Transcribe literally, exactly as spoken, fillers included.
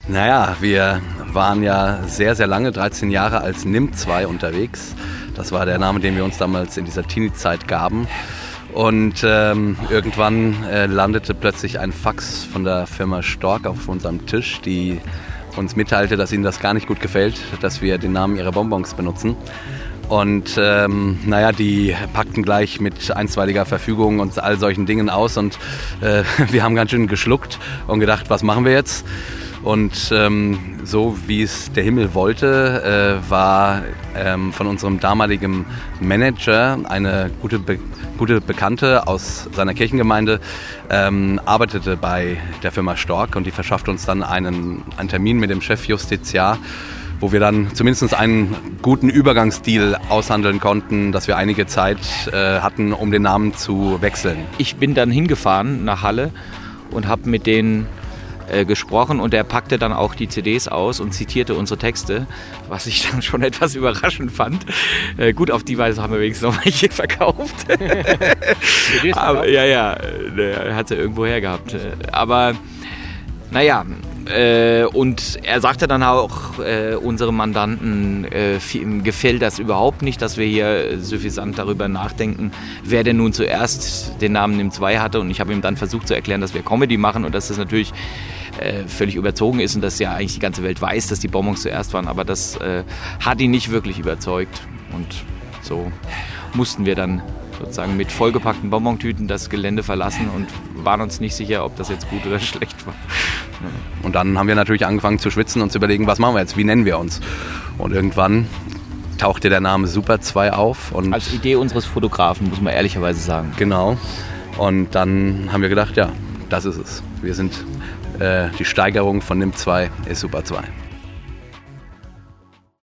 Naja, wir waren ja sehr, sehr lange, dreizehn Jahre als N I M zwei unterwegs. Das war der Name, den wir uns damals in dieser Teenie-Zeit gaben. Und ähm, irgendwann äh, landete plötzlich ein Fax von der Firma Stork auf unserem Tisch, die uns mitteilte, dass ihnen das gar nicht gut gefällt, dass wir den Namen ihrer Bonbons benutzen. Und ähm, naja, die packten gleich mit einstweiliger Verfügung und all solchen Dingen aus. Und äh, wir haben ganz schön geschluckt und gedacht, was machen wir jetzt? Und ähm, so wie es der Himmel wollte, äh, war ähm, von unserem damaligen Manager eine gute, Be- gute Bekannte aus seiner Kirchengemeinde, ähm, arbeitete bei der Firma Stork und die verschaffte uns dann einen, einen Termin mit dem Chefjustiziar, wo wir dann zumindest einen guten Übergangsdeal aushandeln konnten, dass wir einige Zeit äh, hatten, um den Namen zu wechseln. Ich bin dann hingefahren nach Halle und habe mit denen äh, gesprochen und er packte dann auch die C Ds aus und zitierte unsere Texte, was ich dann schon etwas überraschend fand. Äh, gut, auf die Weise haben wir wenigstens noch welche verkauft. C Ds Aber, ja, ja, er hat sie irgendwo hergehabt. Aber naja, Äh, und er sagte dann auch, äh, unserem Mandanten äh, viel, gefällt das überhaupt nicht, dass wir hier suffisant darüber nachdenken, wer denn nun zuerst den Namen N I M zwei hatte. Und ich habe ihm dann versucht zu erklären, dass wir Comedy machen und dass das natürlich äh, völlig überzogen ist und dass ja eigentlich die ganze Welt weiß, dass die Bonbons zuerst waren. Aber das äh, hat ihn nicht wirklich überzeugt. Und so mussten wir dann sozusagen mit vollgepackten Bonbontüten das Gelände verlassen und waren uns nicht sicher, ob das jetzt gut oder schlecht war. Und dann haben wir natürlich angefangen zu schwitzen und zu überlegen, was machen wir jetzt, wie nennen wir uns? Und irgendwann tauchte der Name Super zwei auf. Und als Idee unseres Fotografen, muss man ehrlicherweise sagen. Genau. Und dann haben wir gedacht, ja, das ist es. Wir sind äh, die Steigerung von N I M zwei ist Super zwei.